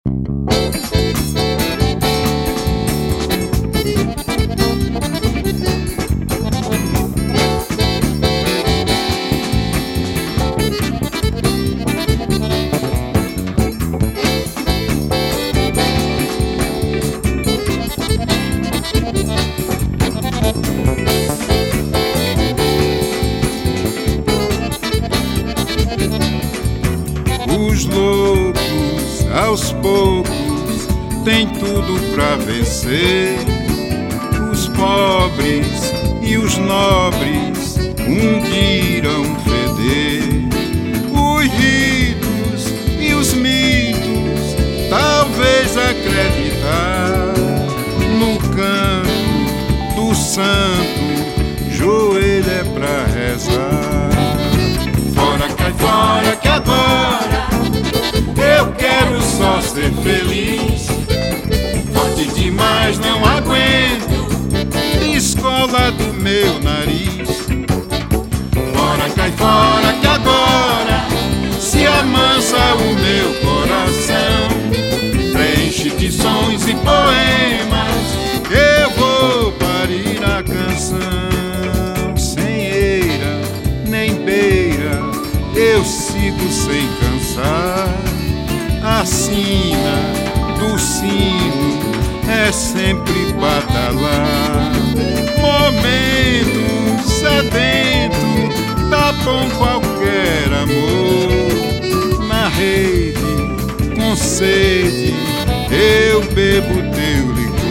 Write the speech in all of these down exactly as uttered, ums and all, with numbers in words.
Os loucos, aos poucos, têm tudo pra vencer. Os pobres e os nobres um dia irão feder. Os ritos e os mitos, talvez acreditar no canto do santo, joelho é pra rezar. Fora, cai fora, que agora eu quero só ser feliz. Forte demais, não aguento, descola do meu nariz. Fora, cai fora, que agora se amansa o meu coração. Preenche de sons e poemas, eu vou parir a canção. Sem eira, nem beira, eu sigo sem cansar. A sina do sino é sempre badalar. Momento sedento, tá bom qualquer amor. Na rede, com sede, eu bebo teu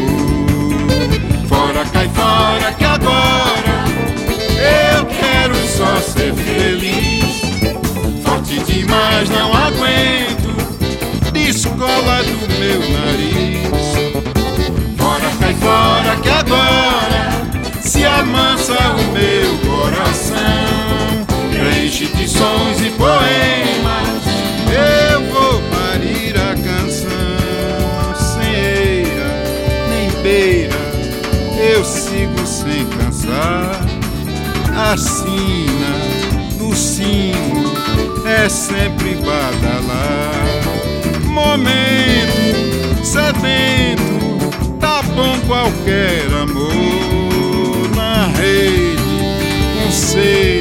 licor. Fora, cai fora, que agora eu quero só ser feliz. Forte demais, não aguento, descola do meu nariz. Fora, cai fora, que agora se amansa o meu coração. Preenche de sons e poemas, eu vou parir a canção. Sem eira, nem beira, eu sigo sem cansar. A sina do sino é sempre badalar. Momento sedento, tá bom qualquer amor. Na rede, com sede,